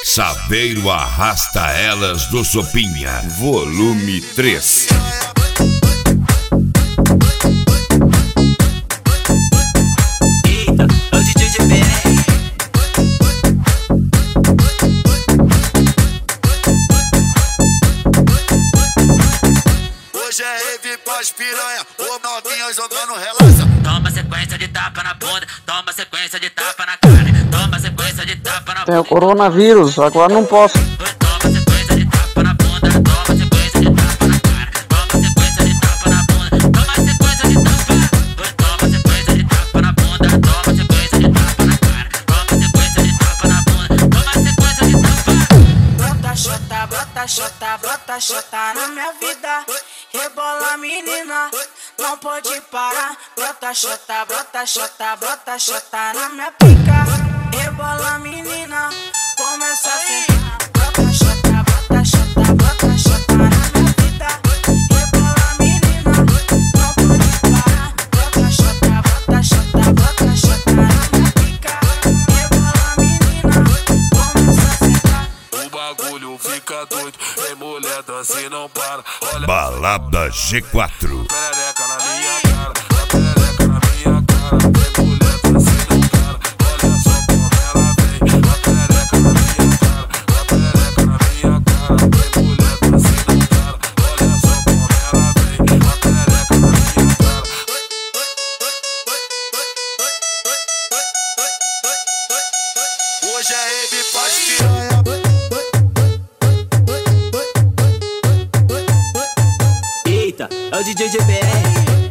Saveiro arrasta elas do Sopinha, volume 3. Eita, é o DJ GBR. Hoje é rave pras piranha, ô novinha jogando relaxa. Toma sequência de tapa na bunda, toma sequência de tapa na cara, toma sequência de tapa na bunda. Tem o coronavírus, agora não posso. Toma sequência de tapa na bunda, toma sequência de tapa na cara, toma sequência de tapa na bunda, toma sequência de tapa. Toma sequência de tapa na bunda, toma sequência de tapa na cara, toma sequência de tapa na bunda, toma sequência de tapa. Brota xota, brota xota, brota xota na minha vida. Rebola menina, não pode parar. Brota xota, brota xota, brota xota na minha pica. Rebola menina, começa a sentar. Brota xota, brota xota, brota xota na minha vida. Rebola menina, não pode parar. Brota xota, brota xota, brota xota na minha pica. Rebola menina, começa a sentar. O bagulho fica doido, tem mulher dança e não para. Olha Balada G4. perereca na minha cara, a perereca na minha cara. Tem mulher dança e não para. Olha só como ela vem, a perereca na minha cara, a perereca na minha cara. Tem mulher dança e não para. Olha só como ela vem, a perereca na minha cara. Hoje é rave pras piranha. Eita, é o DJ GBR.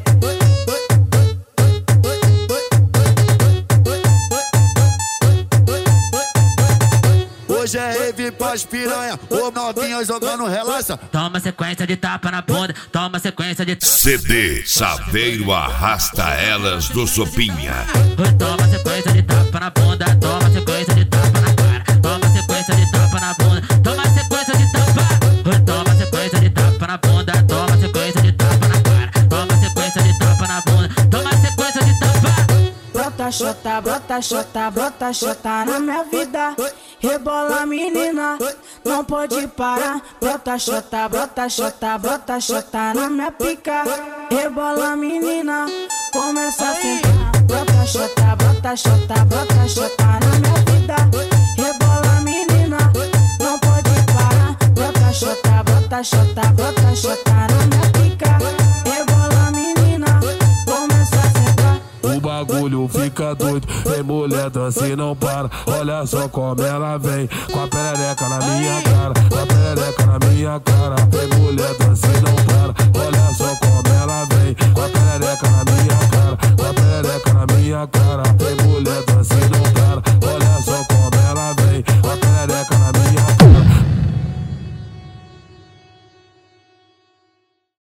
Hoje é rave pras piranha, ô novinha jogando relaxa. Toma sequência de tapa na bunda, toma sequência de CD Saveiro arrasta elas do Sopinha. toma sequência de tapa na bunda, toma sequência de tapa na cara, toma sequência de tapa na bunda, toma sequência de tapa. Toma sequência de tapa na bunda, toma sequência de tapa na cara, toma sequência de tapa na bunda, toma sequência de tapa. Brota xota, brota xota, brota xota na minha vida. Rebola menina, não pode parar. Brota xota, brota xota, brota xota na minha pica. Rebola menina, começa a sentar. Brota xota, brota xota, brota xota na minha vida. Rebola menina, não pode parar. Brota xota, brota xota, brota xota na minha pica. Rebola menina, começa a sentar. O bagulho fica doido, tem mulher dança e não para. Olha só como ela vem, com a perereca na minha cara, com a perereca na minha cara.